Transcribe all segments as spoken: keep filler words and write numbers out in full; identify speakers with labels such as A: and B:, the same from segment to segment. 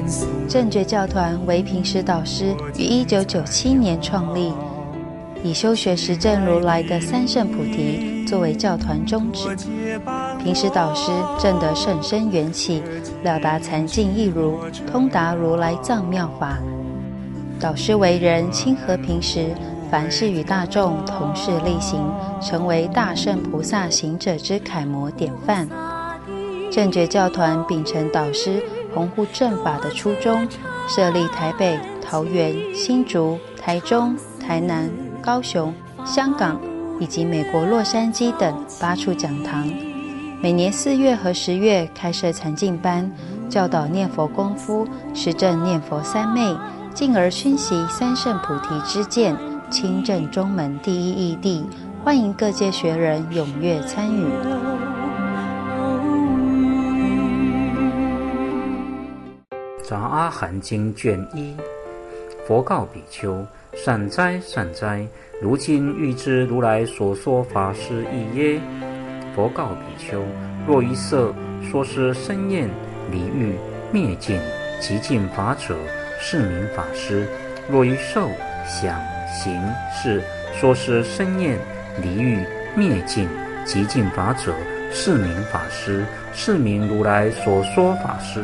A: 正觉教团为平时导师于一九九七年创立，以修学实证如来的三圣菩提作为教团宗旨。平时导师证得甚深缘起，了达禅境义如，通达如来藏妙法。导师为人亲和平时，凡事与大众同事力行，成为大圣菩萨行者之楷模典范。正觉教团秉承导师弘护正法的初衷，设立台北、桃园、新竹、台中、台南、高雄、香港以及美国洛杉矶等八处讲堂，每年四月和十月开设禅净班，教导念佛功夫，实证念佛三昧，进而熏习三圣菩提之见，亲证中门第一义谛，欢迎各界学人踊跃参与。
B: 杂阿含经卷一，佛告比丘：善哉善哉，如今欲知如来所说法是义耶？佛告比丘：若一色说是生厌离欲灭尽极尽法者，是名法师；若一受想行识说是生厌离欲灭尽极尽法者，是名法师，是名如来所说法师。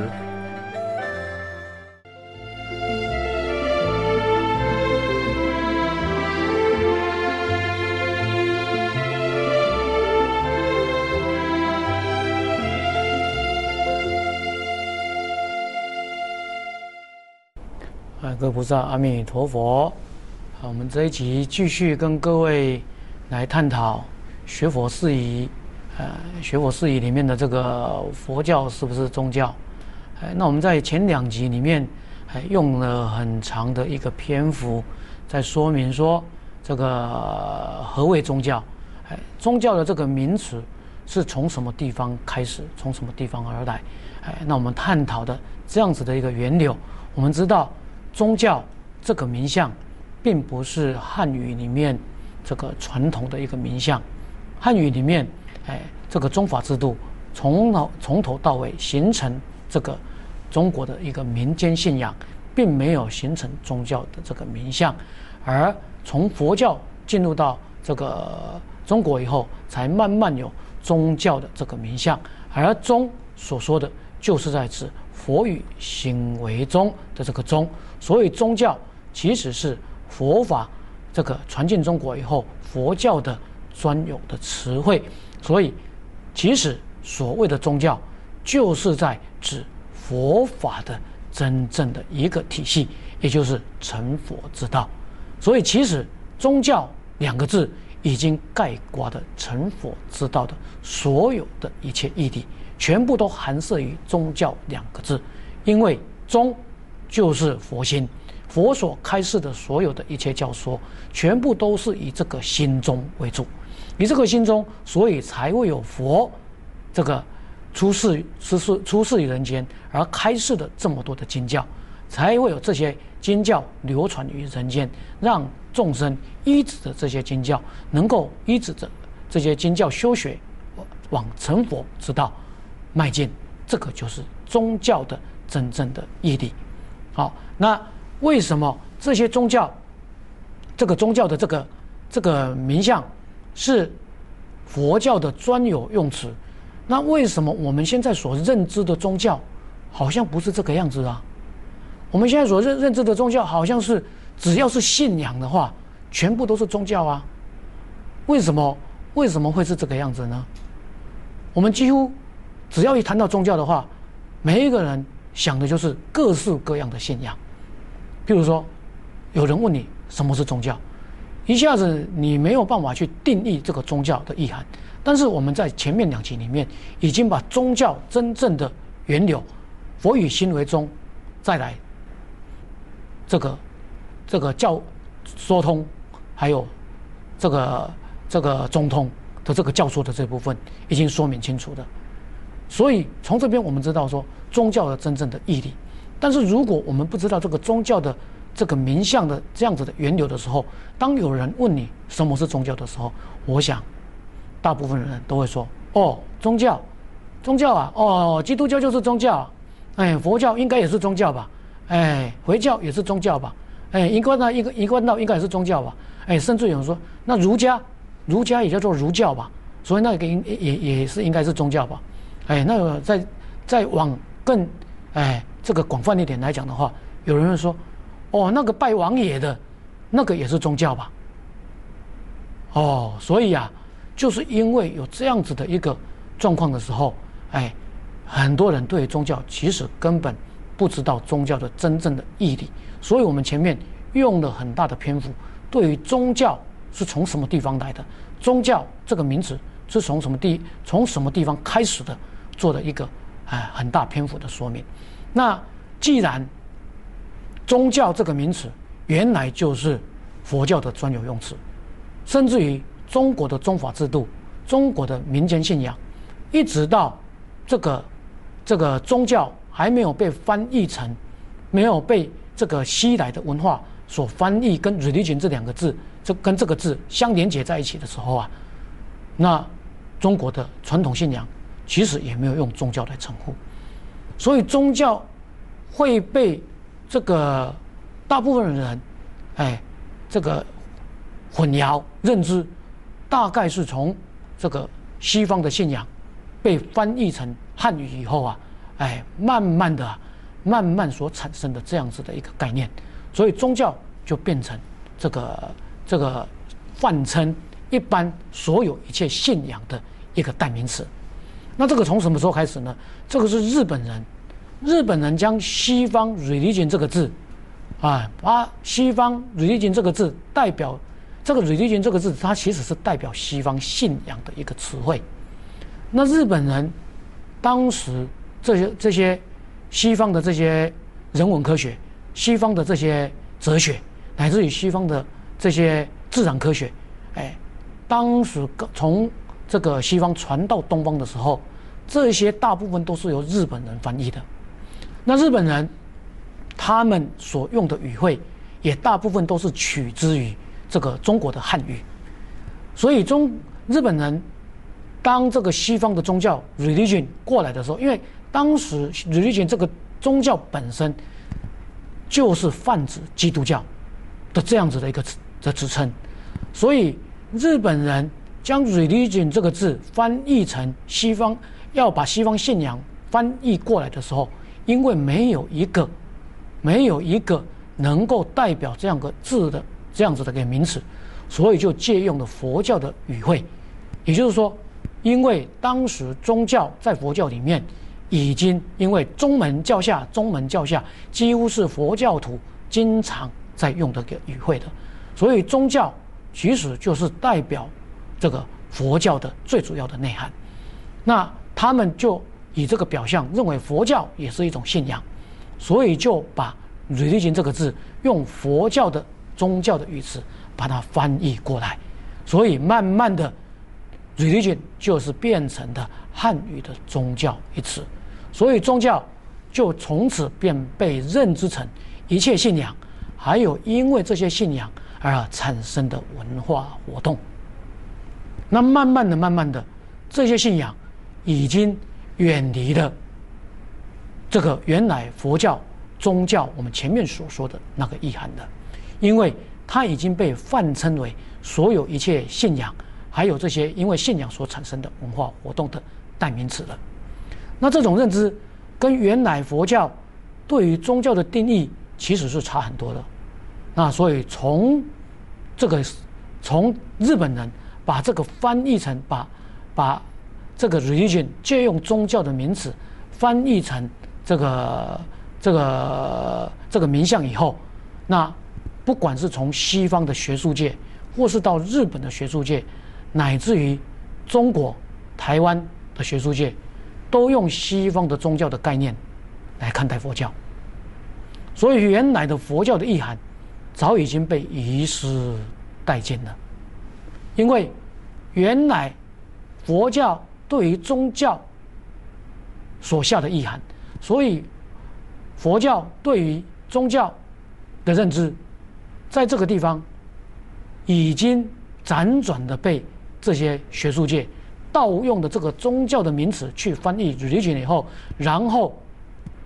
C: 各位菩萨，阿弥陀佛。好，我们这一集继续跟各位来探讨学佛事宜。呃，学佛事宜里面的这个佛教是不是宗教？呃，那我们在前两集里面，呃，用了很长的一个篇幅，在说明说这个何谓宗教？呃，宗教的这个名词是从什么地方开始，从什么地方而来？呃，那我们探讨的这样子的一个源流，我们知道。宗教这个名相，并不是汉语里面这个传统的一个名相。汉语里面，哎，这个宗法制度从头从头到尾形成这个中国的一个民间信仰，并没有形成宗教的这个名相。而从佛教进入到这个中国以后，才慢慢有宗教的这个名相。而宗所说的，就是在指佛语行为宗的这个宗。所以宗教其实是佛法这个传进中国以后，佛教的专有的词汇。所以其实所谓的宗教，就是在指佛法的真正的一个体系，也就是成佛之道。所以其实宗教两个字已经概括的成佛之道的所有的一切义谛，全部都含摄于宗教两个字。因为宗就是佛心，佛所开示的所有的一切教说，全部都是以这个心宗为主，以这个心宗，所以才会有佛这个出世出世出世于人间而开示的这么多的经教，才会有这些经教流传于人间，让众生依止着这些经教，能够依止着这些经教修学，往成佛之道迈进。这个就是宗教的真正的义谛。好，那为什么这些宗教，这个宗教的这个这个名相是佛教的专有用词？那为什么我们现在所认知的宗教好像不是这个样子啊？我们现在所认认知的宗教好像是只要是信仰的话，全部都是宗教啊？为什么为什么会是这个样子呢？我们几乎只要一谈到宗教的话，每一个人想的就是各式各样的信仰。譬如说，有人问你什么是宗教，一下子你没有办法去定义这个宗教的意涵。但是我们在前面两集里面已经把宗教真正的源流，佛与心为宗，再来这个这个教说通，还有这个这个中通的这个教说的这部分已经说明清楚的。所以从这边我们知道说宗教的真正的义谛。但是如果我们不知道这个宗教的这个名相的这样子的源流的时候，当有人问你什么是宗教的时候，我想大部分人都会说，哦，宗教宗教啊，哦，基督教就是宗教， 哎，佛教应该也是宗教吧？哎，回教也是宗教吧？哎，一贯道一个一贯道应该也是宗教吧？哎，甚至有人说，那儒家，儒家也叫做儒教吧？所以那个应也也是应该是宗教吧？哎，那个再再往更哎这个广泛一点来讲的话，有人会说，哦，那个拜王爷的，那个也是宗教吧？哦，所以啊，就是因为有这样子的一个状况的时候，哎，很多人对宗教其实根本不知道宗教的真正的意义，所以我们前面用了很大的篇幅，对于宗教是从什么地方来的，宗教这个名词是从什么地从什么地方开始的，做了一个哎很大篇幅的说明。那既然宗教这个名词原来就是佛教的专有用词，甚至于中国的宗法制度、中国的民间信仰，一直到这个这个宗教还没有被翻译成，没有被这个西来的文化所翻译跟 religion 这两个字，这跟这个字相连接在一起的时候啊，那中国的传统信仰其实也没有用宗教来称呼，所以宗教会被这个大部分人，哎，这个混淆认知，大概是从这个西方的信仰被翻译成汉语以后啊，哎，慢慢的、慢慢所产生的这样子的一个概念，所以宗教就变成这个这个泛称一般所有一切信仰的一个代名词。那这个从什么时候开始呢？这个是日本人，日本人将西方 religion 这个字，啊，把西方 religion 这个字代表这个 religion 这个字，它其实是代表西方信仰的一个词汇。那日本人当时这些这些西方的这些人文科学、西方的这些哲学，乃至于西方的这些自然科学，哎，当时从这个西方传到东方的时候，这些大部分都是由日本人翻译的。那日本人他们所用的语汇也大部分都是取之于这个中国的汉语，所以中日本人当这个西方的宗教 religion 过来的时候，因为当时 religion 这个宗教本身就是泛指基督教的这样子的一个的职称，所以日本人将 religion 这个字翻译成西方，要把西方信仰翻译过来的时候，因为没有一个没有一个能够代表这样个字的这样子的一个名词，所以就借用了佛教的语汇。也就是说，因为当时宗教在佛教里面已经因为宗门教下宗门教下几乎是佛教徒经常在用的个语汇的，所以宗教其实就是代表这个佛教的最主要的内涵。那他们就以这个表象认为佛教也是一种信仰，所以就把 religion 这个字用佛教的宗教的语词把它翻译过来，所以慢慢的 religion 就是变成的汉语的宗教一词，所以宗教就从此便被认知成一切信仰，还有因为这些信仰而产生的文化活动。那慢慢的慢慢的这些信仰已经远离了这个原来佛教宗教我们前面所说的那个意涵的，因为它已经被泛称为所有一切信仰还有这些因为信仰所产生的文化活动的代名词了。那这种认知跟原来佛教对于宗教的定义其实是差很多的。那所以从这个从日本人把这个翻译成把把这个 religion 借用宗教的名词翻译成这个这个这个名相以后，那不管是从西方的学术界，或是到日本的学术界，乃至于中国台湾的学术界，都用西方的宗教的概念来看待佛教，所以原来的佛教的意涵早已经被遗失殆尽了。因为原来佛教对于宗教所下的意涵，所以佛教对于宗教的认知在这个地方已经辗转的被这些学术界盗用的这个宗教的名词去翻译 religion 以后，然后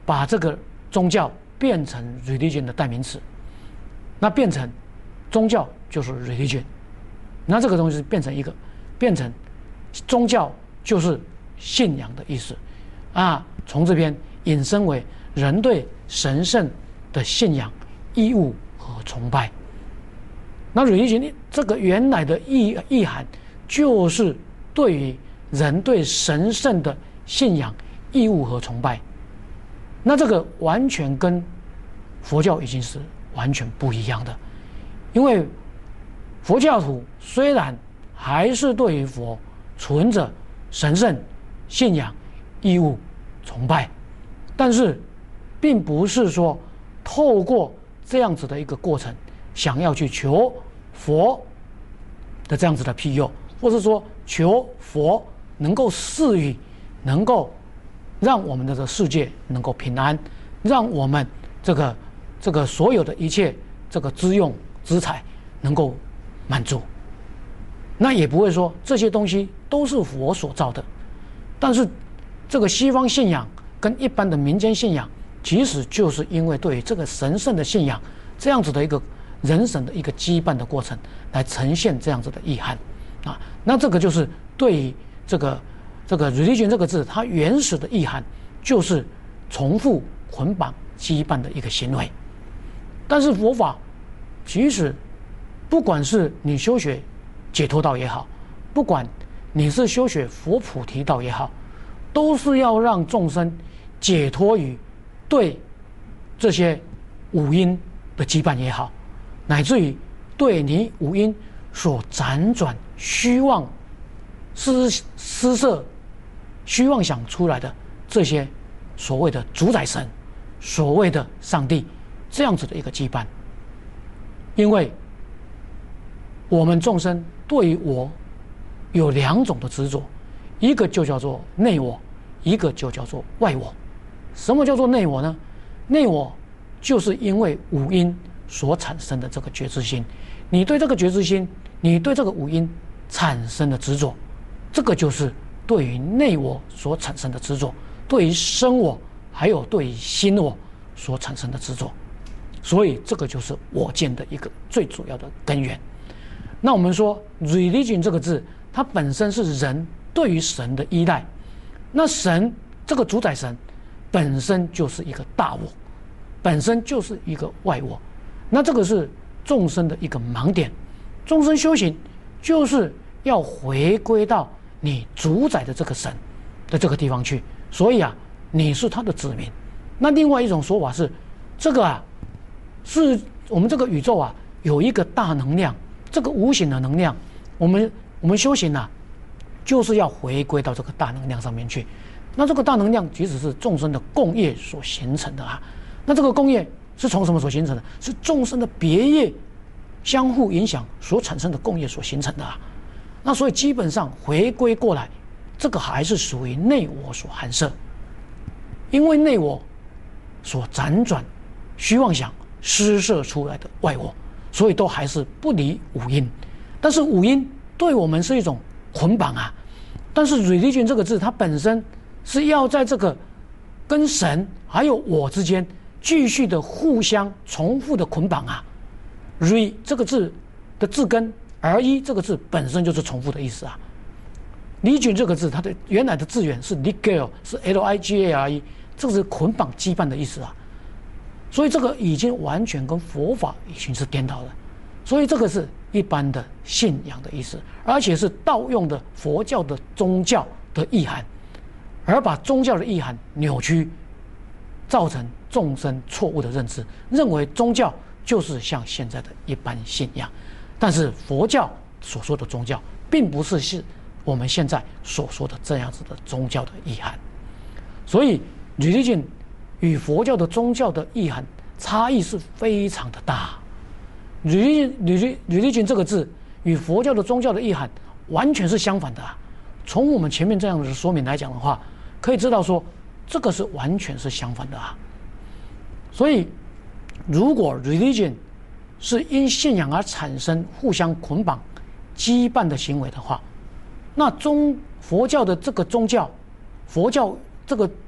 C: 把这个宗教变成 religion 的代名词，那变成宗教就是 religion， 那这个东西变成一个变成宗教就是信仰的意思啊，从这边引申为人对神圣的信仰、义务和崇拜。那 religion 这个原来的意意涵就是对于人对神圣的信仰、义务和崇拜，那这个完全跟佛教已经是完全不一样的。因为佛教徒虽然还是对于佛存着神圣信仰、义务、崇拜，但是并不是说透过这样子的一个过程想要去求佛的这样子的庇佑，或是说求佛能够赐予，能够让我们的这个世界能够平安，让我们这个这个所有的一切这个资用资财能够满足。那也不会说这些东西都是佛所造的，但是这个西方信仰跟一般的民间信仰，其实就是因为对于这个神圣的信仰这样子的一个人神的一个羁绊的过程，来呈现这样子的意涵啊。那这个就是对于这个这个 religion 这个字，它原始的意涵就是重复捆绑羁绊的一个行为。但是佛法其实不管是你修学解脱道也好，不管你是修学佛菩提道也好，都是要让众生解脱于对这些五阴的羁绊也好，乃至于对你五阴所辗转虚妄施施设虚妄想出来的这些所谓的主宰神、所谓的上帝这样子的一个羁绊。因为我们众生对于我有两种的执着，一个就叫做内我，一个就叫做外我。什么叫做内我呢？内我就是因为五阴所产生的这个觉知心，你对这个觉知心，你对这个五阴产生的执着，这个就是对于内我所产生的执着，对于生我还有对于心我所产生的执着。所以这个就是我见的一个最主要的根源。那我们说 religion 这个字，它本身是人对于神的依赖，那神这个主宰神本身就是一个大我，本身就是一个外我，那这个是众生的一个盲点。众生修行就是要回归到你主宰的这个神的这个地方去，所以啊，你是他的子民。那另外一种说法是，这个啊，是我们这个宇宙啊有一个大能量，这个无形的能量，我们我们修行啊，就是要回归到这个大能量上面去。那这个大能量其实是众生的共业所形成的啊。那这个共业是从什么所形成的？是众生的别业相互影响所产生的共业所形成的啊。那所以基本上回归过来，这个还是属于内我所含摄，因为内我所辗转虚妄想施设出来的外我，所以都还是不离五阴。但是五阴对我们是一种捆绑啊。但是 religion 这个字，它本身是要在这个跟神还有我之间继续的互相重复的捆绑啊。re 这个字的字根 r 一这个字本身就是重复的意思啊。religion 这个字，它的原来的字源是 ligal， 是 l i g a r e， 这个是捆绑羁绊的意思啊。所以这个已经完全跟佛法已经是颠倒了。所以这个是一般的信仰的意思，而且是盗用的佛教的宗教的意涵，而把宗教的意涵扭曲，造成众生错误的认知，认为宗教就是像现在的一般信仰。但是佛教所说的宗教，并不是是我们现在所说的这样子的宗教的意涵。所以 religion 与佛教的宗教的意涵差异是非常的大。religion religion 这个字与佛教的宗教的意涵完全是相反的啊。从我们前面这样的说明来讲的话，可以知道说这个是完全是相反的啊。所以如果 religion 是因信仰而产生互相捆绑羁绊的行为的话，那宗佛教的这个宗教，佛教这个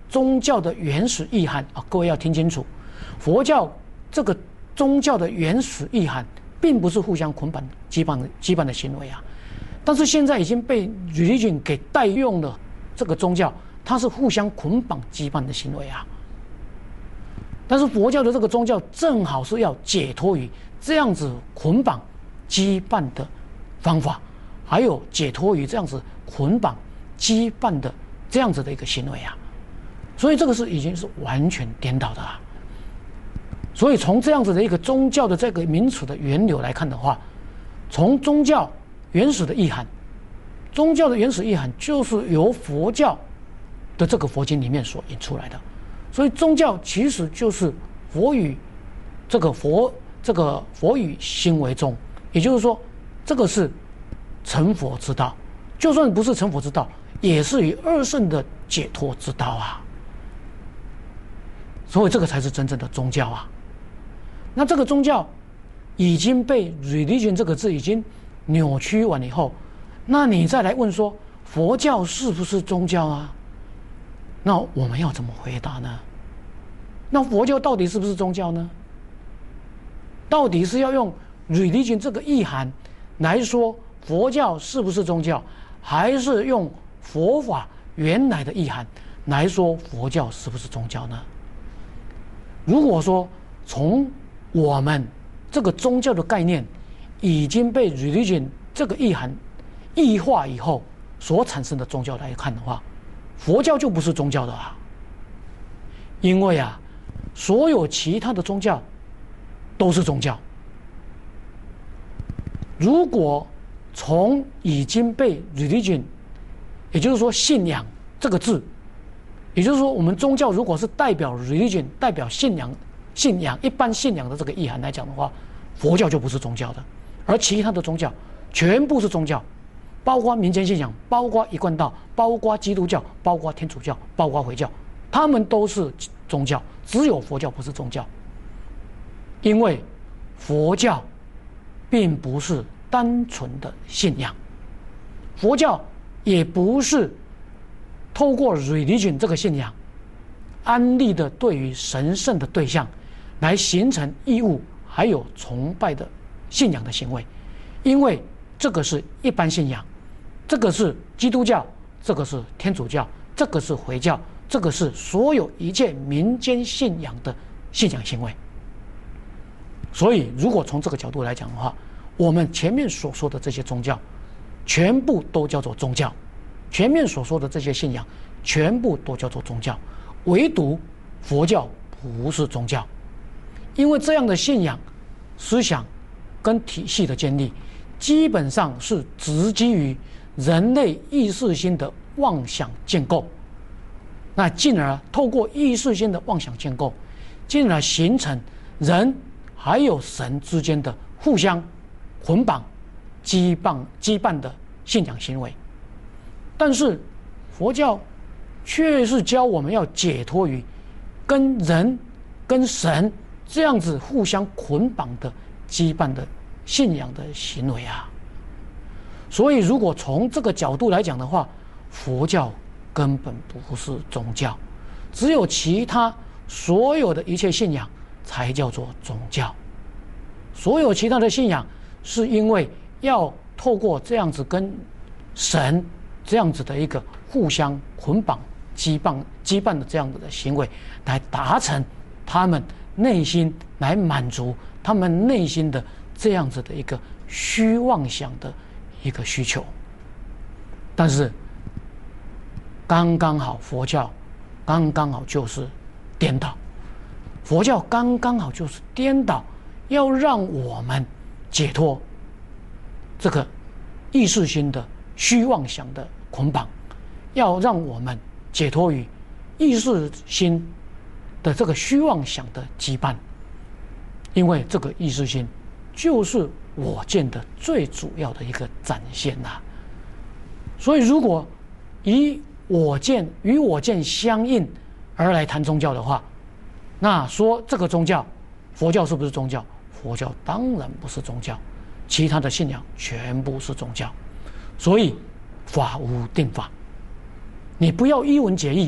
C: 宗教的原始意涵啊，各位要听清楚，佛教这个宗教的原始意涵，并不是互相捆绑、羁绊的羁绊的行为啊。但是现在已经被 religion 给代用了，这个宗教它是互相捆绑、羁绊的行为啊。但是佛教的这个宗教正好是要解脱于这样子捆绑、羁绊的方法，还有解脱于这样子捆绑、羁绊的这样子的一个行为啊。所以这个是已经是完全颠倒的啊。所以从这样子的一个宗教的这个名词的源流来看的话，从宗教原始的意涵，宗教的原始意涵就是由佛教的这个佛经里面所引出来的。所以宗教其实就是佛语，这个佛这个佛语行为中，也就是说，这个是成佛之道，就算不是成佛之道，也是与二圣的解脱之道啊。所以这个才是真正的宗教啊。那这个宗教已经被 religion 这个字已经扭曲完以后，那你再来问说佛教是不是宗教啊？那我们要怎么回答呢？那佛教到底是不是宗教呢？到底是要用 religion 这个意涵来说佛教是不是宗教，还是用佛法原来的意涵来说佛教是不是宗教呢？如果说从我们这个宗教的概念已经被 religion 这个意涵异化以后所产生的宗教来看的话，佛教就不是宗教的啊。因为啊，所有其他的宗教都是宗教。如果从已经被 religion， 也就是说信仰这个字，也就是说我们宗教如果是代表 religion 代表信仰信仰一般信仰的这个意涵来讲的话，佛教就不是宗教的，而其他的宗教全部是宗教，包括民间信仰，包括一贯道，包括基督教，包括天主教，包括回教，他们都是宗教，只有佛教不是宗教。因为佛教并不是单纯的信仰，佛教也不是透过 religion 这个信仰安立的对于神圣的对象来形成义务还有崇拜的信仰的行为。因为这个是一般信仰，这个是基督教，这个是天主教，这个是回教，这个是所有一切民间信仰的信仰行为。所以如果从这个角度来讲的话，我们前面所说的这些宗教全部都叫做宗教，前面所说的这些信仰全部都叫做宗教，唯独佛教不是宗教。因为这样的信仰思想跟体系的建立基本上是直基于人类意识心的妄想建构，那进而透过意识心的妄想建构，进而形成人还有神之间的互相捆绑、羁绊、羁绊的信仰行为。但是佛教却是教我们要解脱于跟人、跟神这样子互相捆绑的羁绊的信仰的行为啊。所以如果从这个角度来讲的话，佛教根本不是宗教，只有其他所有的一切信仰才叫做宗教。所有其他的信仰是因为要透过这样子跟神这样子的一个互相捆绑、羁绊、羁绊的这样子的行为，来达成他们内心，来满足他们内心的这样子的一个虚妄想的一个需求。但是刚刚好佛教刚刚好就是颠倒，佛教刚刚好就是颠倒，要让我们解脱这个意识心的虚妄想的捆绑，要让我们解脱于意识心的这个虚妄想的羁绊。因为这个意识心就是我见的最主要的一个展现呐、啊。所以如果以我见与我见相应而来谈宗教的话，那说这个宗教佛教是不是宗教？佛教当然不是宗教，其他的信仰全部是宗教。所以法无定法，你不要一文解义，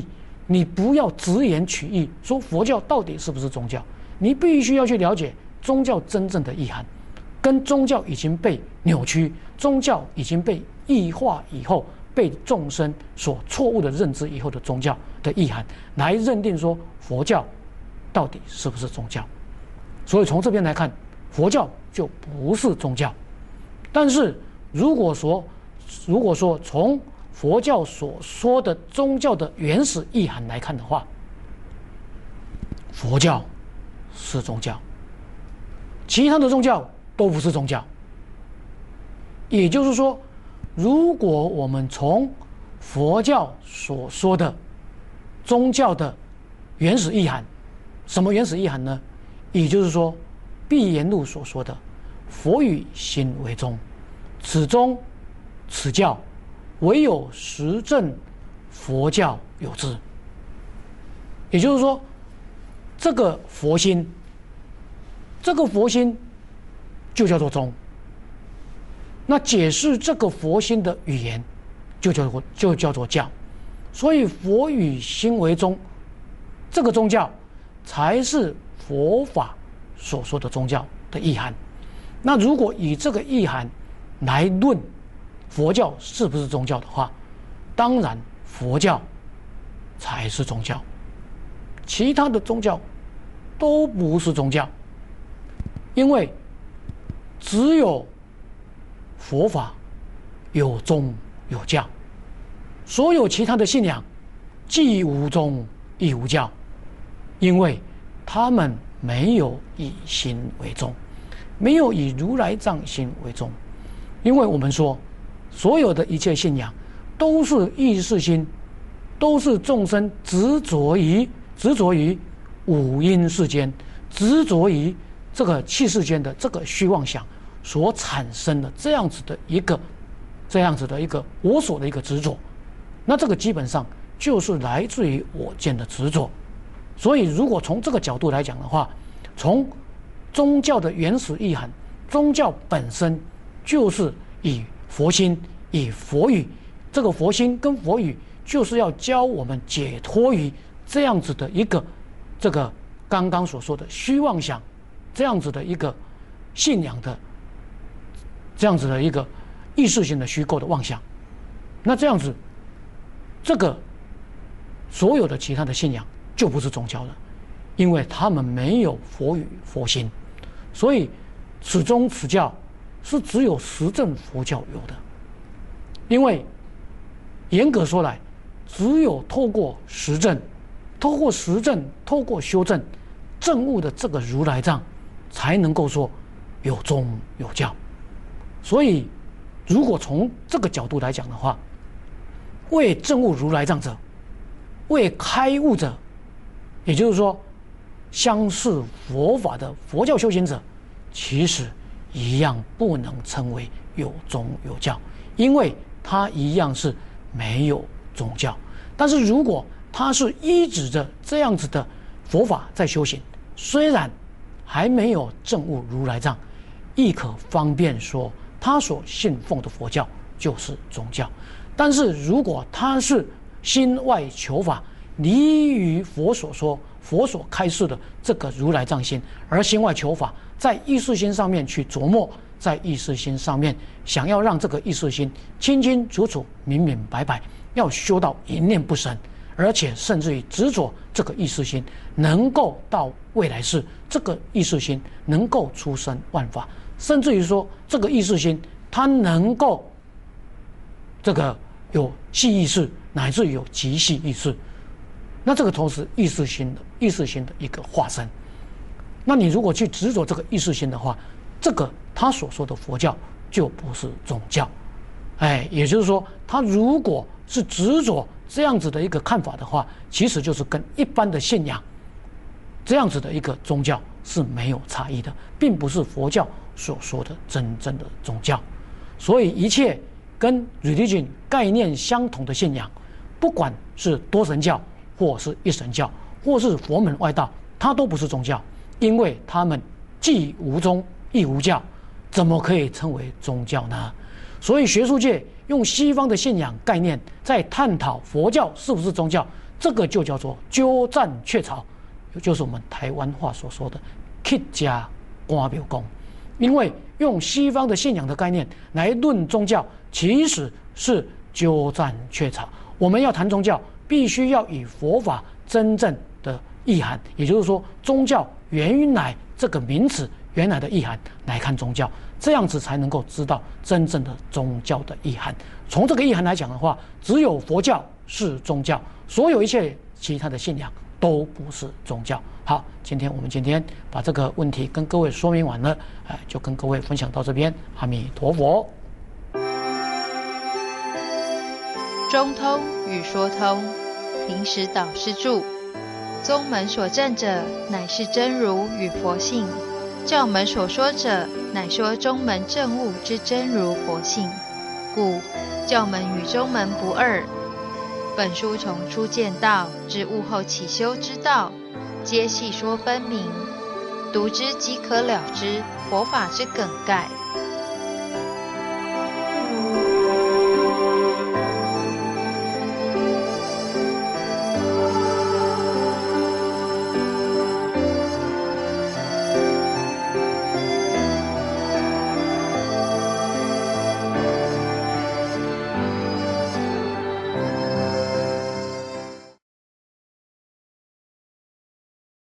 C: 你不要直言取义，说佛教到底是不是宗教？你必须要去了解宗教真正的意涵，跟宗教已经被扭曲、宗教已经被异化以后，被众生所错误的认知以后的宗教的意涵，来认定说佛教到底是不是宗教。所以从这边来看，佛教就不是宗教。但是如果说，如果说从佛教所说的宗教的原始意涵来看的话，佛教是宗教，其他的宗教都不是宗教。也就是说，如果我们从佛教所说的宗教的原始意涵，什么原始意涵呢？也就是说，碧岩录所说的佛与心为宗，此宗此教唯有实证佛教有之。也就是说，这个佛心，这个佛心就叫做宗。那解释这个佛心的语言，就叫做就叫做教。所以佛与心为宗，这个宗教才是佛法所说的宗教的意涵。那如果以这个意涵来论佛教是不是宗教的话，当然佛教才是宗教，其他的宗教都不是宗教。因为只有佛法有宗有教，所有其他的信仰既无宗亦无教，因为他们没有以心为宗，没有以如来藏心为宗。因为我们说所有的一切信仰都是意识心，都是众生执着于执着于五阴世间，执着于这个气世间的这个虚妄想所产生的这样子的一个这样子的一个我所的一个执着。那这个基本上就是来自于我见的执着。所以如果从这个角度来讲的话，从宗教的原始意涵，宗教本身就是以佛心以佛语，这个佛心跟佛语就是要教我们解脱于这样子的一个这个刚刚所说的虚妄想，这样子的一个信仰的这样子的一个意识性的虚构的妄想。那这样子，这个所有的其他的信仰就不是宗教了，因为他们没有佛语佛心。所以此宗此教是只有实证佛教有的。因为严格说来，只有透过实证，透过实证，透过修正证悟的这个如来藏，才能够说有宗有教。所以如果从这个角度来讲的话，为证悟如来藏者，为开悟者，也就是说相视佛法的佛教修行者，其实一样不能称为有宗有教，因为他一样是没有宗教。但是如果他是依止着这样子的佛法在修行，虽然还没有证悟如来藏，亦可方便说他所信奉的佛教就是宗教。但是如果他是心外求法，离于佛所说佛所开示的这个如来藏心，而心外求法，在意识心上面去琢磨，在意识心上面想要让这个意识心清清楚楚明明白白，要修到一念不生，而且甚至于执着这个意识心能够到未来世，这个意识心能够出生万法，甚至于说这个意识心它能够这个有细意识，乃至有极细意识，那这个都是意识心的意识心的一个化身。那你如果去执着这个意识心的话，这个他所说的佛教就不是宗教。哎，也就是说，他如果是执着这样子的一个看法的话，其实就是跟一般的信仰这样子的一个宗教是没有差异的，并不是佛教所说的真正的宗教。所以一切跟 religion 概念相同的信仰，不管是多神教或是一神教或是佛门外道，它都不是宗教，因为他们既无宗亦无教，怎么可以称为宗教呢？所以学术界用西方的信仰概念在探讨佛教是不是宗教， 这个就叫做鸠占鹊巢，就是我们台湾话所说的客家官庙公。因为用西方的信仰的概念来论宗教，其实是鸠占鹊巢。我们要谈宗教，必须要以佛法真正的意涵，也就是说宗教原来这个名词原来的意涵来看宗教，这样子才能够知道真正的宗教的意涵。从这个意涵来讲的话，只有佛教是宗教，所有一切其他的信仰都不是宗教。好，今天我们今天把这个问题跟各位说明完了，哎，就跟各位分享到这边。阿弥陀佛。
A: 中通与说通，平时导师著。宗门所证者，乃是真如与佛性；教门所说者，乃说中门证悟之真如佛性。故教门与中门不二。本书从初见道至悟后起修之道，皆细说分明，读之即可了之佛法之梗概。